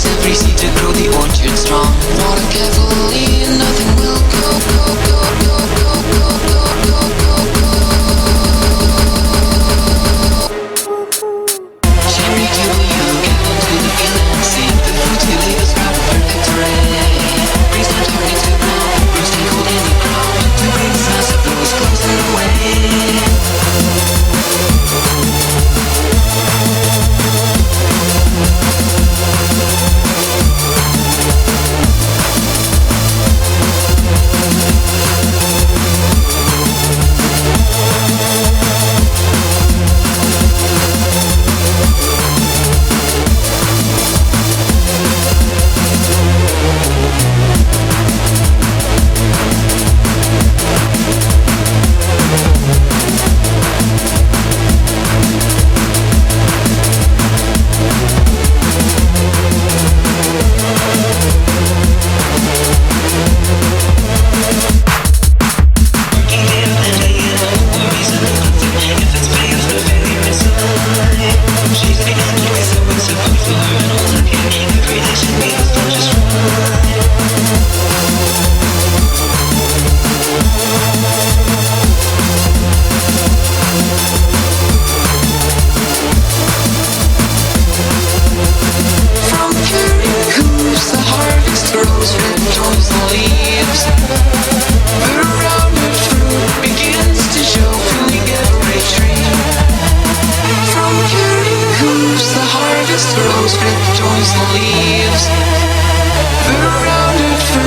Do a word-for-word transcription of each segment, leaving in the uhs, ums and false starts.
every seed to grow the orchard strong. Water carefully and nothing will go, go, go, go, go, go, go, go, go, go. Cherry kill you, get into the field and see the fruits you leave us proud of perfect array. Breeze not turning to ground, roasting cold in the ground. The green mass of those closing away.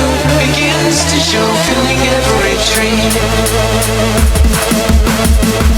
Show, filling every tree.